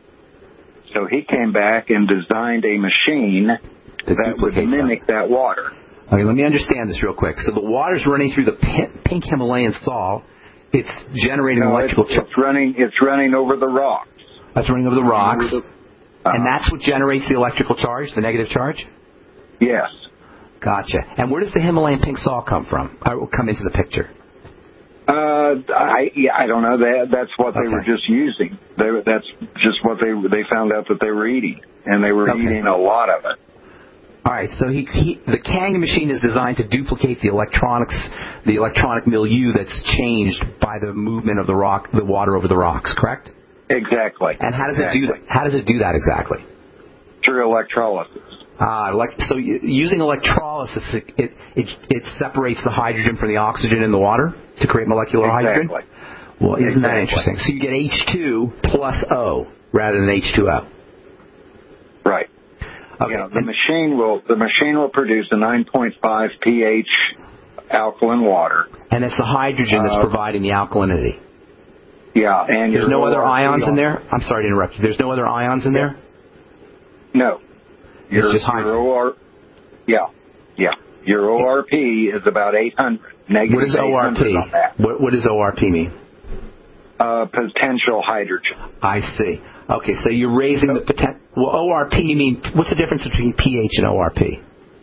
So he came back and designed a machine that, that would mimic that. that water. Okay, let me understand this real quick. So the water's running through the pink Himalayan salt. It's generating no, electrical charge. charge. It's running. It's running over the rocks. That's running over the rocks, over the, uh, and that's what generates the electrical charge, the negative charge? Yes. Gotcha. And where does the Himalayan pink salt come from, or come into the picture? Uh, I yeah, I don't know. That that's what okay. they were just using. They, that's just what they they found out that they were eating, and they were okay. eating a lot of it. All right, so he, he, the Kangen machine is designed to duplicate the electronics, the electronic milieu that's changed by the movement of the rock, the water over the rocks, correct? Exactly. And how does exactly. it do that? How does it do that exactly? Through electrolysis. Ah, like so. Using electrolysis, it, it it it separates the hydrogen from the oxygen in the water to create molecular exactly. hydrogen. Well, isn't exactly. that interesting? So you get H two plus O rather than H two O. Right. Okay. You know, the machine will the machine will produce a nine point five pH alkaline water, and it's the hydrogen that's uh, providing the alkalinity. Yeah, and there's no other ions in there. I'm sorry to interrupt you. There's no other ions in there. No, your, it's just hydrogen. Your O R, yeah, yeah. Your O R P is about eight hundred. Negative what is O R P? On that. What, what does O R P mean? Uh, potential hydrogen. I see. Okay, so you're raising so, the potential. Well, O R P, you mean, what's the difference between pH and O R P?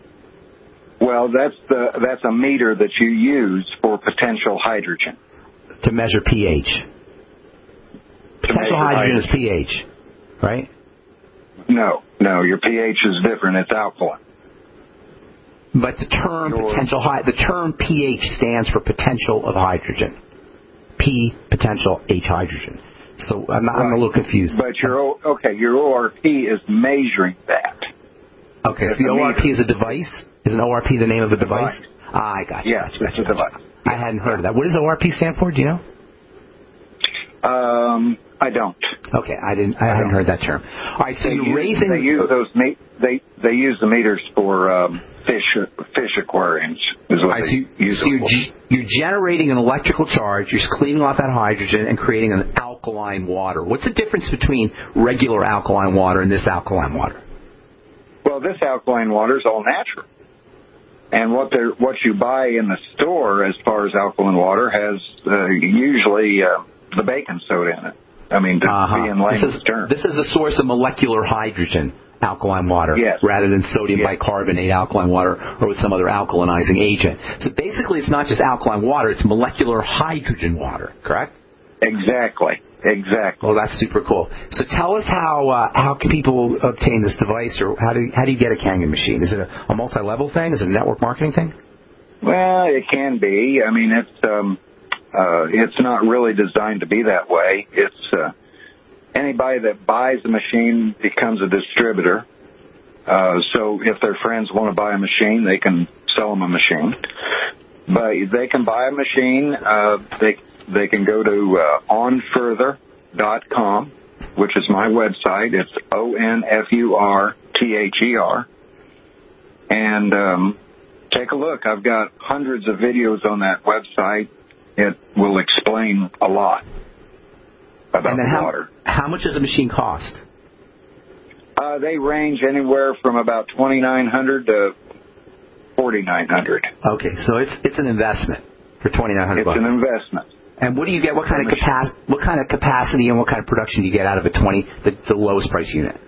Well, that's the that's a meter that you use for potential hydrogen. To measure pH. To potential measure hydrogen, hydrogen is pH, right? No, no, your pH is different. It's alkaline. But the term your, potential the term pH stands for potential of hydrogen. P potential, H hydrogen. So I'm, not, right. I'm a little confused. But your okay, your O R P is measuring that. Okay, so the O R P is a device. Is an O R P the name of a device? device. Ah, I got you. Yes, gotcha, it's gotcha, a device. Gotcha. I hadn't heard of that. What does O R P stand for? Do you know? Um, I don't. Okay, I didn't. I, I hadn't heard that term. All right, so they you're use, raising. They use those. They they use the meters for um, fish fish aquariums. Is what right, they so you, use so you're, g- you're generating an electrical charge. You're cleaning off that hydrogen and creating an alkaline water. What's the difference between regular alkaline water and this alkaline water? Well, this alkaline water is all natural. And what they what you buy in the store as far as alkaline water has uh, usually uh, the baking soda in it. I mean, to uh-huh. be in layman's this is, terms. This is a source of molecular hydrogen, alkaline water, yes. rather than sodium yes. bicarbonate alkaline water or with some other alkalinizing agent. So basically it's not just alkaline water, it's molecular hydrogen water, correct? Exactly. Exactly. Well, that's super cool. So tell us how uh, how can people obtain this device, or how do how do you get a Kangen machine? Is it a, a multi-level thing? Is it a network marketing thing? Well, it can be. I mean, it's um, Uh, it's not really designed to be that way. It's uh, anybody that buys a machine becomes a distributor. Uh, so if their friends want to buy a machine, they can sell them a machine. But they can buy a machine. Uh, they they can go to uh, on further dot com, which is my website. It's O N F U R T H E R. And um, take a look. I've got hundreds of videos on that website. It will explain a lot about and then the how, water. How much does a machine cost? Uh, they range anywhere from about twenty-nine hundred dollars to forty-nine hundred dollars. Okay, so it's it's an investment for twenty-nine hundred dollars. It's an investment. And what do you get? What kind of capacity? What kind of capacity and what kind of production do you get out of a twenty, the, the lowest price unit?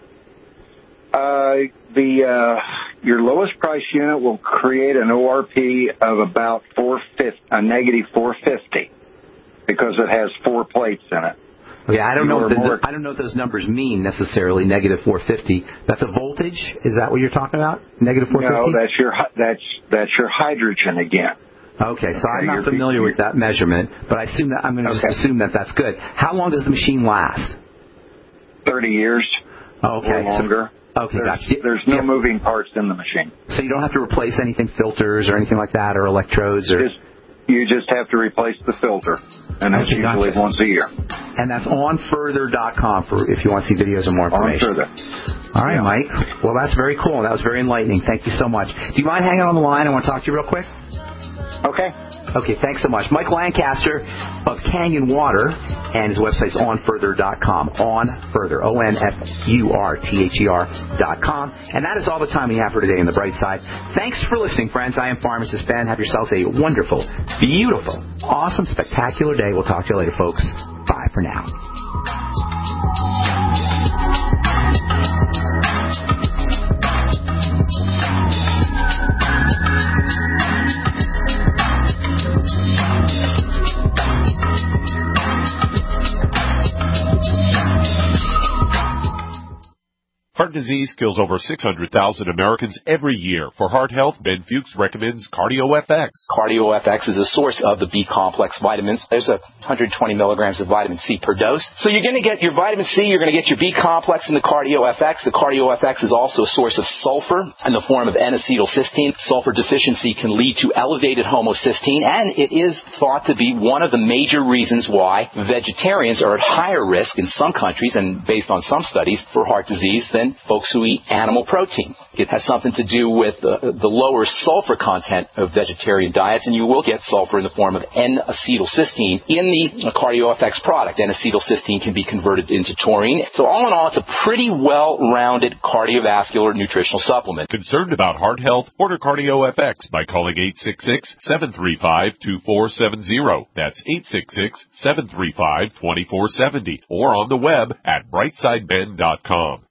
Uh, the uh, your lowest price unit will create an O R P of about four fifty, a negative four fifty, because it has four plates in it. Okay, I don't know. What the, I don't know what those numbers mean necessarily. Negative four fifty. That's a voltage. Is that what you're talking about? Negative four fifty. No, that's your that's that's your hydrogen again. Okay, so I'm not familiar with that measurement, but I assume that I'm going to okay. just assume that that's good. How long does the machine last? Thirty years. Oh, okay, or longer. So, okay, there's, gotcha. There's no yeah. moving parts in the machine. So you don't have to replace anything, filters or anything like that, or electrodes, or. Just, you just have to replace the filter, and that's okay, usually gotcha. once a year. And that's on further dot com for if you want to see videos and more information. On Further. All right, yeah. Mike. Well, that's very cool. That was very enlightening. Thank you so much. Do you mind hanging on the line? I want to talk to you real quick. Okay. Okay, thanks so much. Mike Lancaster of Canyon Water, and his website's on further dot com. On Further, O N F U R T H E R dot com. And that is all the time we have for today in the bright side. Thanks for listening, friends. I am Pharmacist Ben. Have yourselves a wonderful, beautiful, awesome, spectacular day. We'll talk to you later, folks. Bye for now. Heart disease kills over six hundred thousand Americans every year. For heart health, Ben Fuchs recommends CardioFX. CardioFX is a source of the B-complex vitamins. There's a one hundred twenty milligrams of vitamin C per dose. So you're going to get your vitamin C, you're going to get your B-complex in the CardioFX. The CardioFX is also a source of sulfur in the form of N-acetylcysteine. Sulfur deficiency can lead to elevated homocysteine, and it is thought to be one of the major reasons why vegetarians are at higher risk in some countries, and based on some studies, for heart disease than folks who eat animal protein. It has something to do with uh, the lower sulfur content of vegetarian diets, and you will get sulfur in the form of N-acetylcysteine in the CardioFX product. N-acetylcysteine can be converted into taurine. So all in all, it's a pretty well-rounded cardiovascular nutritional supplement. Concerned about heart health? Order CardioFX by calling eight six six, seven three five, two four seven zero. That's eight six six, seven three five, two four seven zero. Or on the web at brightside ben dot com.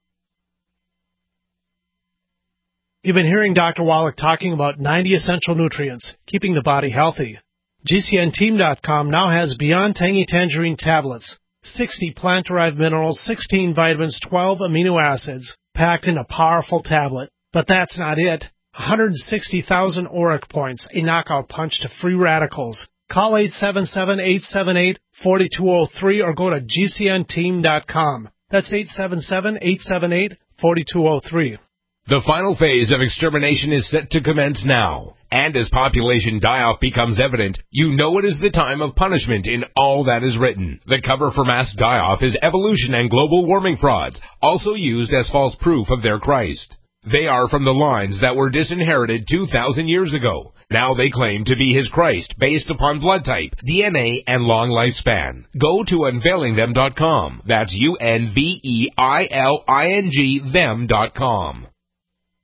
You've been hearing Doctor Wallach talking about ninety essential nutrients, keeping the body healthy. G C N team dot com now has Beyond Tangy Tangerine tablets, sixty plant-derived minerals, sixteen vitamins, twelve amino acids, packed in a powerful tablet. But that's not it. one hundred sixty thousand auric points, a knockout punch to free radicals. Call eight seven seven, eight seven eight, four two zero three or go to G C N team dot com. That's eight seven seven, eight seven eight, four two zero three. The final phase of extermination is set to commence now. And as population die-off becomes evident, you know it is the time of punishment in all that is written. The cover for mass die-off is evolution and global warming frauds, also used as false proof of their Christ. They are from the lines that were disinherited two thousand years ago. Now they claim to be his Christ based upon blood type, D N A, and long lifespan. Go to unveiling them dot com. That's U N V E I L I N G them dot com.